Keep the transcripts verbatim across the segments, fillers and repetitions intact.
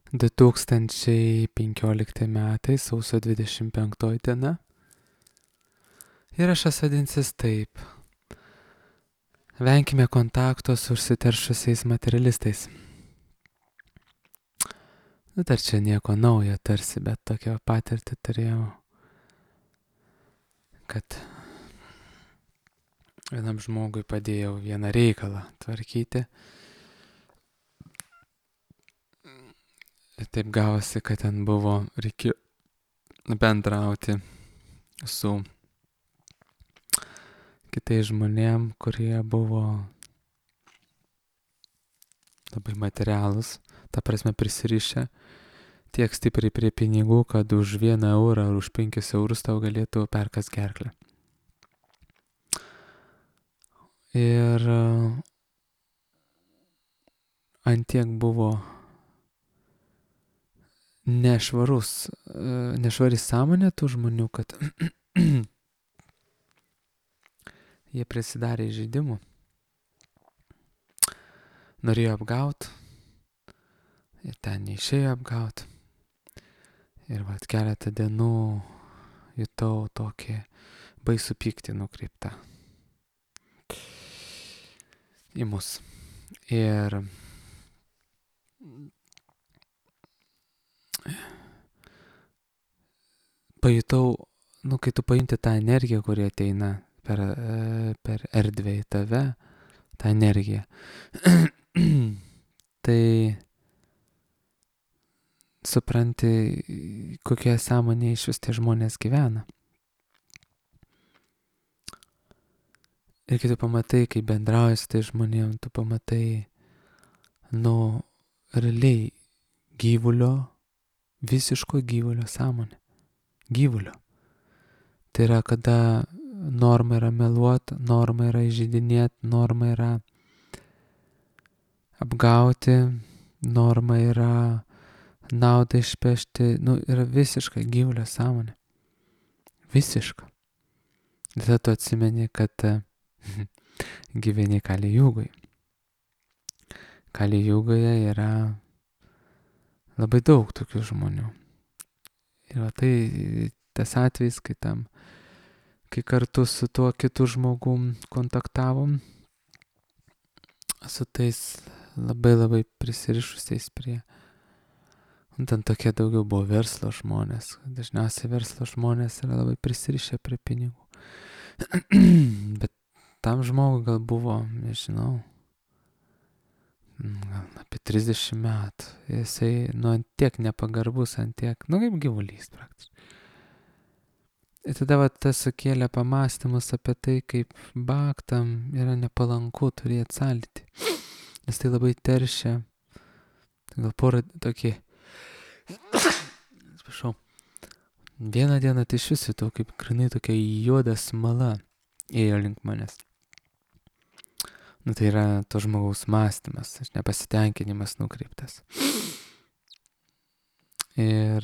du tūkstančiai penkiolikti metai, sausio dvidešimt penktoji diena. Įrašas vadinsis taip. Venkime kontakto su užsiteršusiais materialistais. Nu, dar čia nieko naujo tarsi, bet tokią patirtį turėjau, kad vienam žmogui padėjau vieną reikalą tvarkyti. Ir taip gavosi, kad ten buvo, reikėjo bendrauti su kitais žmonėm, kurie buvo labai materialūs, ta prasme prisirišę tiek stipriai prie pinigų, kad už vieną eurą ar už penkis eurus tau galėtų perkas gerklę. Ir ant tiek buvo nešvarus, nešvari sąmonė tų žmonių, kad jie prisidarė žaidimų, norėjo apgaut, ir ten neišėjo apgaut. Ir vat keletą dienų jutau tokį baisų pyktį nukreiptą į mus. Ir pajutau, nu, kai tu pajunti tą energiją, kuri ateina per, per erdvę į tave, tą energiją, tai supranti, kokie sąmonė iš vis tie žmonės gyvena. Ir kai tu pamatai, kai bendrauji su tai žmonėm, tu pamatai, nu, realiai gyvulio, visiško gyvulio sąmonė. Gyvulio. Tai yra, kada norma yra meluot, norma yra įžeidinėt, norma yra apgauti, norma yra naudą išpešti, nu, yra visiška gyvulio sąmonė. Visiška. Ir tada tu atsimeni, kad gyveni Kali Jugoj. Kali Jugoje yra labai daug tokių žmonių. Ir va tai tas atvejs, kai tam, kai kartu su tuo kitu žmogum kontaktavom, su tais labai labai prisirišusiais prie. Un ten tokie daugiau buvo verslo žmonės. Dažniausiai verslo žmonės yra labai prisirišę prie pinigų. Bet tam žmogui gal buvo, nežinau, gal apie trisdešimt metų. Jisai, nu, ant tiek nepagarbus, ant tiek, nu, kaip gyvulys praktiškai. Ir tada va tas sukėlė pamastymus apie tai, kaip baktam yra nepalanku turėti sąlytį. Nes tai labai teršia. Gal porą tokį, atsiprašau, vieną dieną tai iš viso to, kaip grinai tokia juoda smala ėjo link manęs. Nu, tai yra to žmogaus mąstymas, nepasitenkinimas nukreiptas. Ir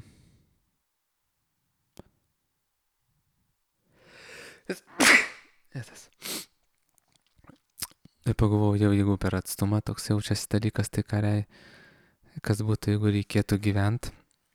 ir pagalvojau, jau jeigu per atstumą toks jaučiasi dalykas, tai ką rei, kas būtų, jeigu reikėtų gyventi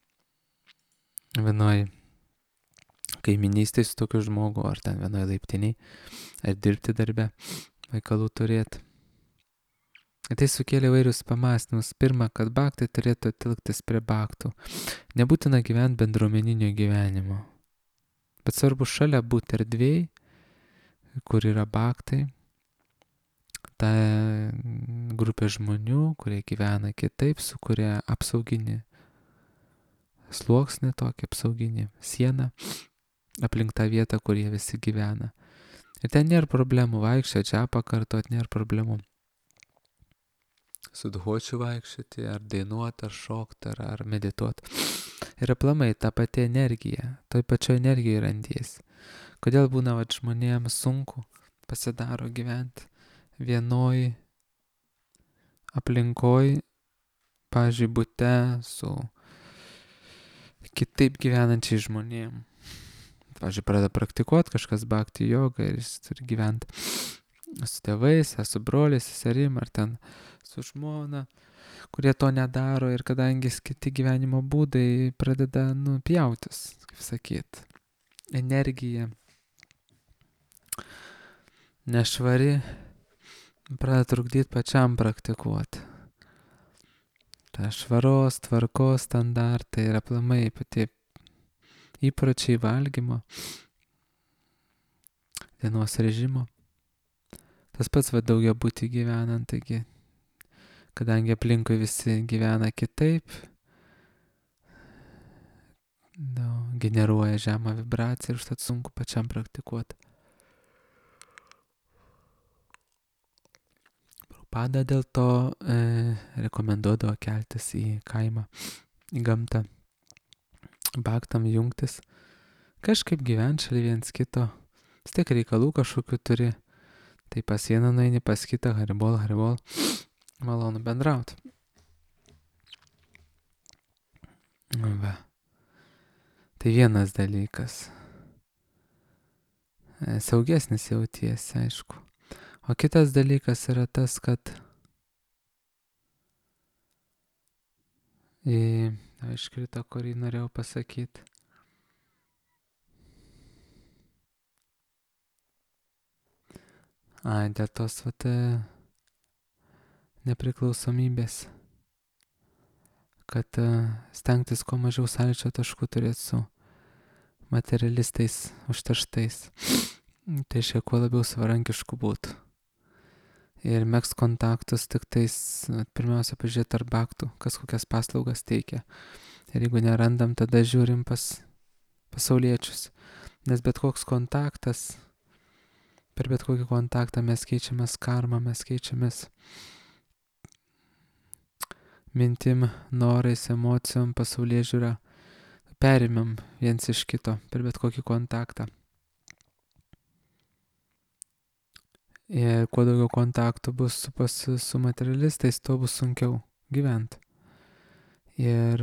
vienoj kaiminystėj su tokiu žmogu, ar ten vienoj laiptiniai, ar dirbti darbe, vaikalų turėti. Tai sukėlė vairius pamastymus. Pirma, kad baktai turėtų tilktis prie baktų. Nebūtina gyventi bendruomeninio gyvenimo. Bet svarbu šalia būti erdvėj, kur yra baktai, ta grupė žmonių, kurie gyvena kitaip, sukuria apsauginį sluoksnį, tokį apsauginį sieną aplink tą vietą, kur jie visi gyvena. Ir ten nėra problemų vaikščioti, čia pakartot, nėra problemų su dhočiu vaikščioti, ar dainuoti, ar šokti, ar, ar medituoti. Ir aplamai ta pati energija, toj pačioj energijai randiesi. Kodėl būna vat žmonėms sunku pasidaro gyventi vienoj aplinkoj, pavyzdžiui, bute su kitaip gyvenančiai žmonėm. Pavyzdžiui, pradeda praktikuoti kažkas bhakti jogą ir jis turi gyventi su tėvais, ar su broliais, seserim, ar ten su žmona, kurie to nedaro ir kadangi kiti gyvenimo būdai pradeda, nu, pjautis, kaip sakyt, energija nešvari, pradeda trukdyti pačiam praktikuoti. Ta švaros, tvarkos standartai ir aplamai pati įpročiai valgymo, dienos režimo. Tas pats va daugiabutį gyvenant, taigi, kadangi aplinkui visi gyvena kitaip, nu, generuoja žemą vibraciją ir užtat sunku pačiam praktikuoti. Pada dėl to e, rekomenduodavo keltis į kaimą, į gamtą, baktam jungtis, kažkaip gyventi šalia viens kito, vis tiek reikalų kažkokių turi, tai pas vieną nueini, pas kitą, haribol, haribol, malonu bendrauti. Va. Tai vienas dalykas. E, saugesnis jautiesi, aišku. O kitas dalykas yra tas, kad į, iškrito, kurį norėjau pasakyti. A, dėl tos vat, nepriklausomybės, kad stengtis kuo mažiau sąlyčio taškų turėti su materialistais užterštais. Tai šiek kuo labiau savarankiškų būtų. Ir megzt kontaktus tik tais, pirmiausia, pažiūrėti ar baktų, kas kokias paslaugas teikia. Ir jeigu nerandam, tada žiūrim pas pasauliečius. Nes bet koks kontaktas, per bet kokį kontaktą mes keičiamės karmą, mes keičiamės mintim, norais, emocijom, pasaulyje žiūrą. Perimam viens iš kito per bet kokį kontaktą. Ir kuo daugiau kontaktų bus su, pas, su materialistais, tuo bus sunkiau gyventi. Ir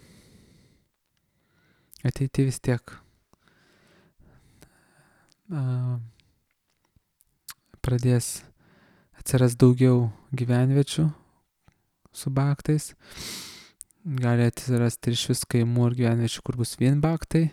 ateity vis tiek a, pradės atsiras daugiau gyvenviečių su baktais. Gali atsirasti ir iš vis kaimų ir gyvenviečių, kur bus vien baktai.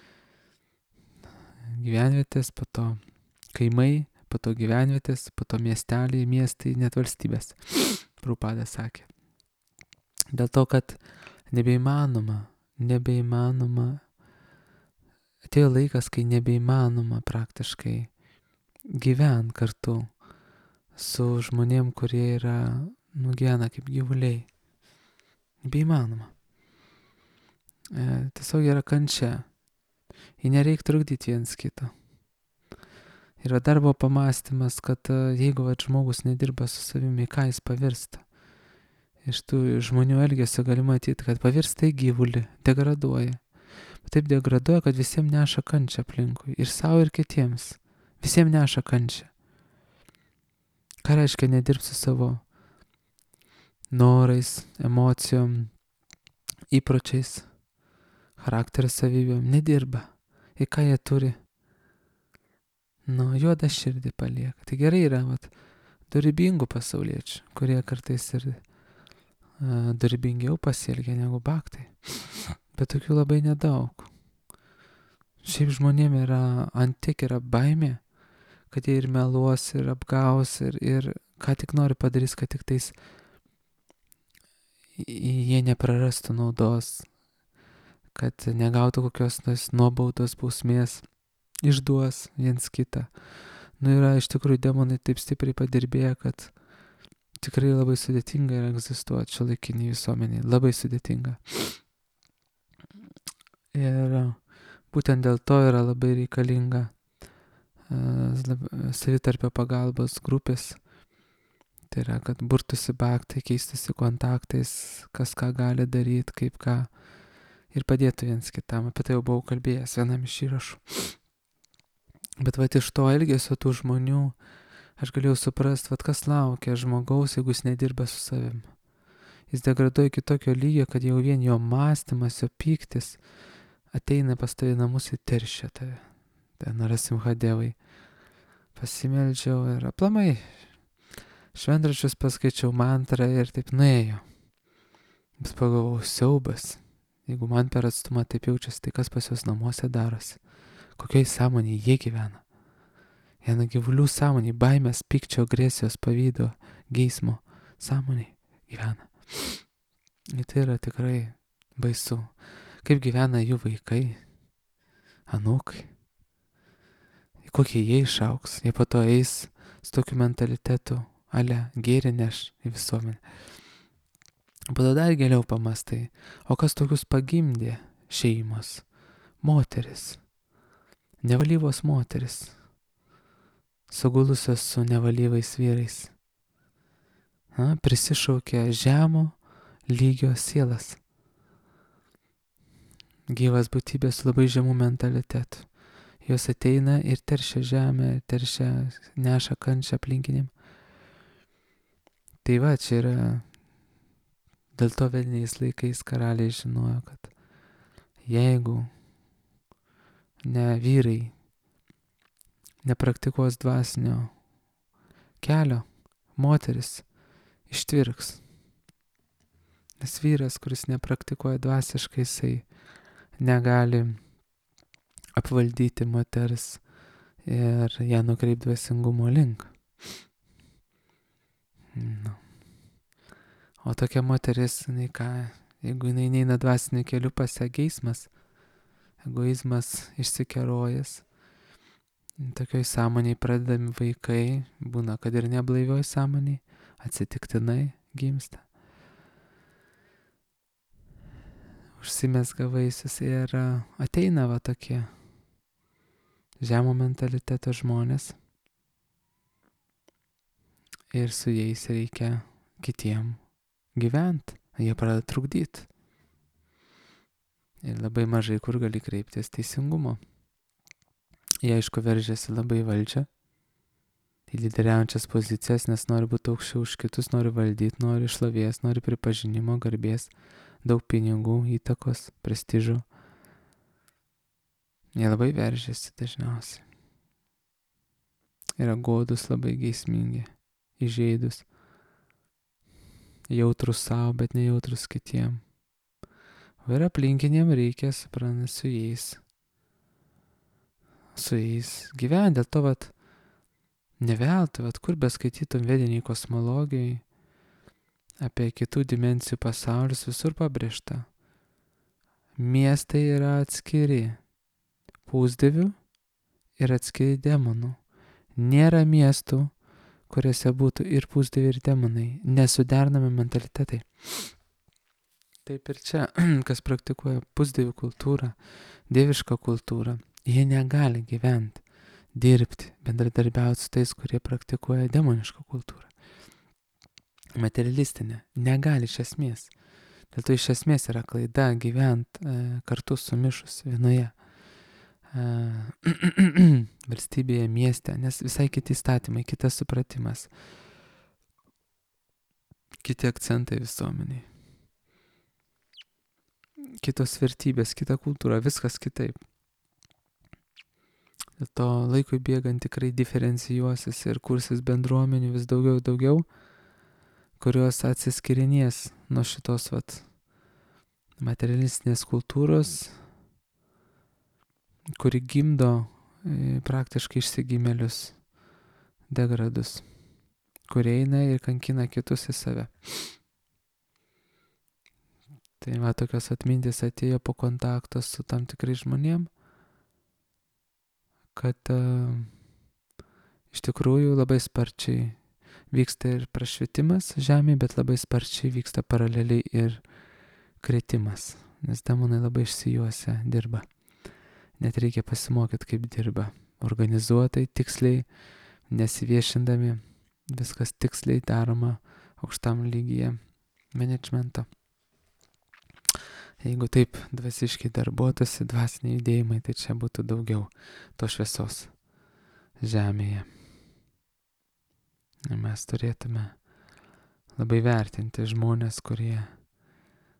Gyvenvietės, po to kaimai, po to gyvenvietės, po to miesteliai, miestai, net valstybės. Prabhupada sakė. Dėl to, kad nebeįmanoma, nebeįmanoma, atėjo laikas, kai nebeįmanoma praktiškai gyvent kartu su žmonėm, kurie yra nugyvena kaip gyvuliai. Nebeįmanoma. E, tiesiog yra kančia. Į nereik trukdyti viens kito. Ir dar buvo pamastymas, kad jeigu va, žmogus nedirba su savimi, ką jis pavirsta. Iš tų žmonių elgesio gali matyti, kad pavirsta į gyvulį, degraduoja. Bet taip degraduoja, kad visiems neša kančią aplinkui. Ir savo, ir kitiems. Visiems neša kančią. Ką reiškia nedirbti su savo norais, emocijom, įpročiais, charakterio savybėm? Nedirba. Ir ką jie turi? Nu, juodą širdį palieka. Tai gerai yra, vat, dorybingų pasauliečių, kurie kartais ir uh, dorybingiau pasielgia negu baktai. Bet tokių labai nedaug. Šiaip žmonėm yra, antik yra baimė, kad jie ir meluos, ir apgaus, ir, ir ką tik nori padarys, kad tik tais jie neprarastų naudos, kad negautų kokios tos nuobaudos, bausmės, išduos viens kitą. Nu, yra iš tikrųjų demonai taip stipriai padirbėję, kad tikrai labai sudėtinga yra egzistuoti šiuolaikiniai visuomeniai. Labai sudėtinga. Ir būtent dėl to yra labai reikalinga uh, savitarpio pagalbos grupės. Tai yra, kad burtųsi baktai, keistusi kontaktais, kas ką gali daryti, kaip ką. Ir padėtų viens kitam. Apie tai jau buvau kalbėjęs vienam iš įrašų. Bet vat iš to elgesio tų žmonių aš galėjau suprasti, vat kas laukia žmogaus, jeigu jis nedirba su savim. Jis degraduoja iki tokio lygio, kad jau vien jo mąstymas, jo pyktis ateina pas tave namus ir teršia tave. Tai Narasimha Devai pasimeldžiau ir aplamai šventraščius paskaičiau mantrą ir taip nuėjo. Vis pagalvojau, siaubas. Jeigu man per atstumą taip jaučiasi, tai kas pas juos namuose darosi? Kokioj sąmonėje jie gyvena? Viena gyvulių sąmonė, baimės, pykčio, agresijos, pavydo, geismo sąmonė gyvena. Ir tai yra tikrai baisu. Kaip gyvena jų vaikai, anūkai. Kokie jie išauks. Jie po to eis su tokiu mentalitetu, ale gėrį neš į visuomenę. Po to dar geriau pamastai, o kas tokius pagimdė šeimos? Moteris. Nevalyvos moteris. Sugulusios su nevalyvais vyrais. Ha, prisišaukė žemo lygio sielas. Gyvas būtybės su labai žemų mentalitetu. Jos ateina ir teršia žemę, teršia, neša kančią aplinkiniam. Tai va, čia yra, dėl to vediniais laikais karaliai žinojo, kad jeigu ne vyrai nepraktikuos dvasinio kelio, moteris ištvirks. Nes vyras, kuris nepraktikuoja dvasiškai, jisai negali apvaldyti moters ir ją nukreipti dvasingumo link. No. O tokia moteris, jinai ką, jeigu jinai neina dvasiniu keliu, pas ją geismas, egoizmas išsikerojas. Tokioj sąmoniai pradedami vaikai, būna, kad ir neblaivioj sąmoniai, atsitiktinai gimsta. Užsimezga vaisius ir ateina va tokie žemo mentaliteto žmonės ir su jais reikia kitiem gyventi, jie pradeda trukdyti. Ir labai mažai kur gali kreiptis teisingumo. Jie aišku veržiasi labai valdžią, į lyderiaujančias pozicijas, nes nori būti aukščiau už kitus, nori valdyti, nori šlovės, nori pripažinimo, garbės, daug pinigų, įtakos, prestižo. Jie labai veržiasi dažniausiai. Yra godus, labai geismingi, įžeidus, jautrus savo, bet nejautrus kitiem. O ir aplinkiniam reikia, supranta, su jais. su jais gyventi. Dėl to, vat, neveltui, vat, kur beskaitytum vediniai kosmologijai, apie kitų dimensijų pasaulius, visur pabrėžta. Miestai yra atskiri pusdievių ir atskiri demonų. Nėra miestų, kuriuose būtų ir pusdieviai, ir demonai. Nesuderinami mentalitetai. Taip ir čia, kas praktikuoja pusdievių kultūrą, dievišką kultūrą, jie negali gyventi, dirbti, bendradarbiauti su tais, kurie praktikuoja demonišką kultūrą. Materialistinė. Negali iš esmės. Dėl to iš esmės yra klaida gyventi e, kartu sumišus vienoje e, valstybėje, mieste, nes visai kiti įstatymai, kitas supratimas, kiti akcentai visuomeniai, kitos vertybės, kita kultūra, viskas kitaip. Dėl to laikui bėgant tikrai diferencijuosis ir kursis bendruomenių vis daugiau ir daugiau, kurios atsiskirinės nuo šitos vat, materialistinės kultūros, kuri gimdo e, praktiškai išsigimėlius degradus, kurie eina ir kankina kitus į save. Tai va, tokios atmintis atėjo po kontakto su tam tikrai žmonėm, kad uh, iš tikrųjų labai sparčiai vyksta ir prašvitimas žemėje, bet labai sparčiai vyksta paraleliai ir kritimas, nes demonai labai išsijuose dirba. Net reikia pasimokyti, kaip dirba. Organizuotai, tiksliai, nesiviešindami, viskas tiksliai daroma aukštam lygyje menedžmento. Jeigu taip dvasiškai darbuotųsi dvasiniai judėjimai, tai čia būtų daugiau to šviesos žemėje. Ir mes turėtume labai vertinti žmonės, kurie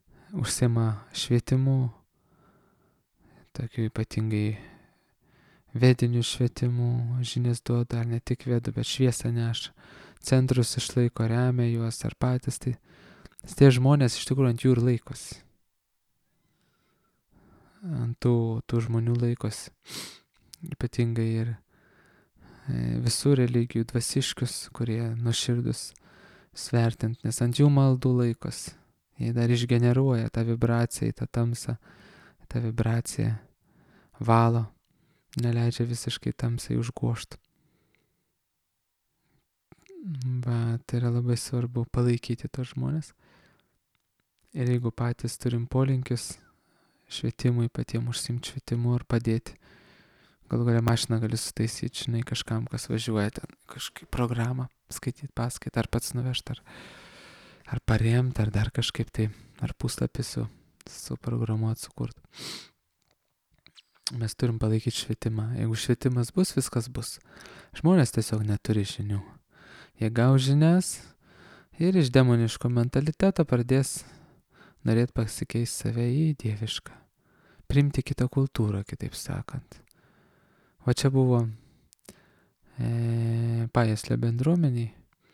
užsiima švietimu, tokiu ypatingai vedinių švietimų žinias duoda, ar ne tik vedų, bet šviesą neša. Centrus išlaiko, remia juos ar patys, tai tie žmonės iš tikrųjų ant jų ir laikosi. Ant tų, tų žmonių laikosi. Ypatingai ir e, visų religijų dvasiškius, kurie nuoširdus svertint, nes ant jų maldų laikosi. Jie dar išgeneruoja tą vibraciją į tą tamsą, tą vibraciją valo, neleidžia visiškai tamsai užgošti. Bet tai yra labai svarbu palaikyti tos žmonės. Ir jeigu patys turim polinkius švietimui, patiems užsimti švietimu ir padėti. Galų galia mašiną gali sutaisyti, žinai, kažkam, kas važiuoja ten kažkaip programą, skaityti paskaitą, ar pats nuvežti, ar, ar paremti, ar dar kažkaip tai, ar puslapį su, suprogramuoti, sukurti. Mes turim palaikyti švietimą. Jeigu švietimas bus, viskas bus. Žmonės tiesiog neturi žinių. Jie gaus žinias ir iš demoniško mentaliteto pradės norėti pasikeisti save į dievišką. Priimti kitą kultūrą, kitaip sakant. O čia buvo e, Pajaslio bendruomeniai,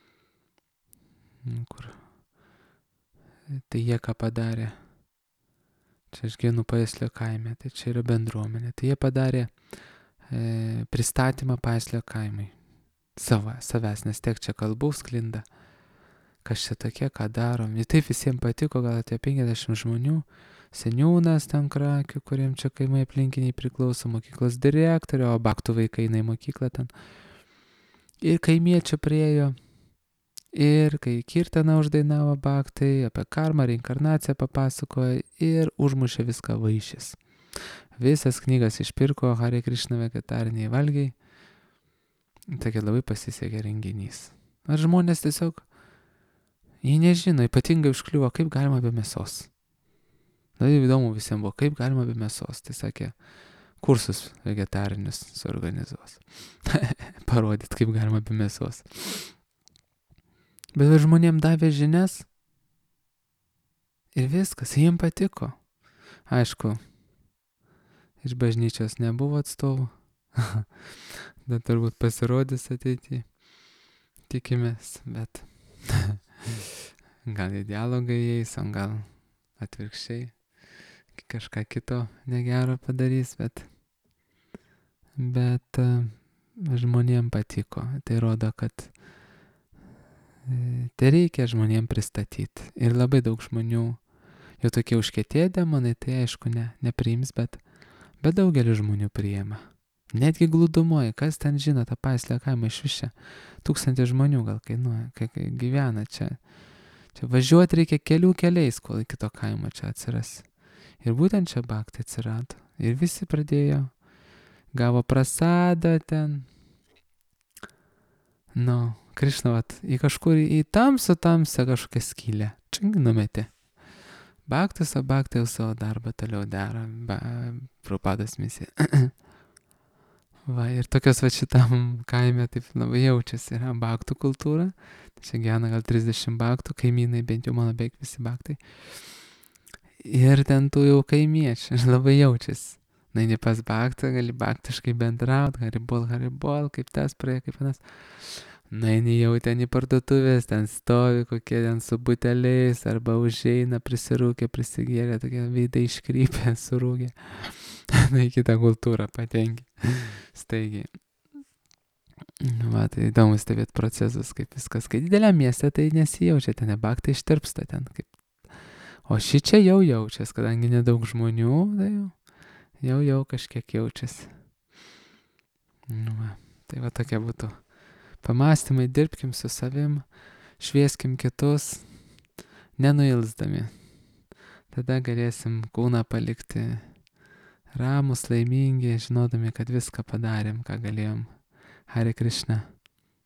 kur tai jie ką padarė. Čia aš gyvenu Pajaslio kaime, tai čia yra bendruomenė. Tai jie padarė e, pristatymą Pajaslio kaimai. Sava, savęs, nes tiek čia kalbų sklinda. Kas čia tokie, ką darom. Ir taip visiems patiko, gal atėjo penkiasdešimt žmonių. Seniūnas ten Krakių, kuriem čia kaimai aplinkiniai priklauso, mokyklos direktorė, o baktų vaikai eina į mokyklą ten. Ir kaimiečių priejo. Ir kai Kirtaną uždainavo baktai, apie karmą, reinkarnaciją papasakojo ir užmušė viską vaišės. Visas knygas išpirko, Hare Krishna vegetariniai valgiai. Tokia labai pasisekė renginys. Ar žmonės tiesiog, jie nežino, ypatingai užkliuvo, kaip galima be mėsos. Labai įdomu visiems buvo, kaip galima be mėsos. Tai sakė, kursus vegetarinius suorganizuos. Parodyt, kaip galima be mėsos. Bet žmonėm davė žinias ir viskas, jiems patiko. Aišku, iš bažnyčios nebuvo atstovų, bet turbūt pasirodys ateityje, tikimės, bet gal į dialogą įeis, o gal atvirkščiai kažką kito negero padarys, bet, bet žmonėm patiko. Tai rodo, kad tai reikia žmonėm pristatyti. Ir labai daug žmonių, jau tokie užkietėję demonai, tai aišku ne, nepriims, bet, bet daugelis žmonių priima. Netgi glūdumoje, kas ten žino tą Pajaslio kaimą iš višę. Tūkstantį žmonių gal kainuoja, kai, kai gyvena čia. Čia važiuoti reikia kelių keliais, kol iki to kaimo čia atsiras. Ir būtent čia baktai atsirado. Ir visi pradėjo, gavo prasadą ten. Nu, Krišna, vat, į kažkur į tamsą, tamsą kažkokią skylę. Čing numetė. Baktas, o baktai jau savo darbą toliau daro. Ba, Prabhupados misija. Va, ir tokios va šitam kaime taip labai jaučiasi. Yra baktų kultūra. Čia gyvena gal trisdešimt baktų, kaimynai, bent jau mano beveik visi baktai. Ir ten tų jau kaimiečių labai jaučiasi. Na, ne pas baktą, gali baktiškai bendrauti, haribol, haribol, kaip tas praėjo, kaip vienas. Na, jau ten į parduotuvės, ten stovi kokie ten su buteliais, arba užeina, prisirūkė, prisigėrė, tokie veidai iškrypė, surūkė. Na, į kitą kultūrą patenki. Staigiai. Va, tai įdomu stebėti procesus, kaip viskas. Kai dideliam mieste, tai nesijaučia, ten baktai ištirpsta ten. Kaip... O ši čia jau jaučiasi, kadangi nedaug žmonių, tai jau, jau, jau kažkiek jaučiasi. Nu, va, tai va tokia būtų. Pamastymai, dirbkim su savim, švieskim kitus, nenuilsdami. Tada galėsim kūną palikti ramus, laimingi, žinodami, kad viską padarėm, ką galėjom. Hare Krishna.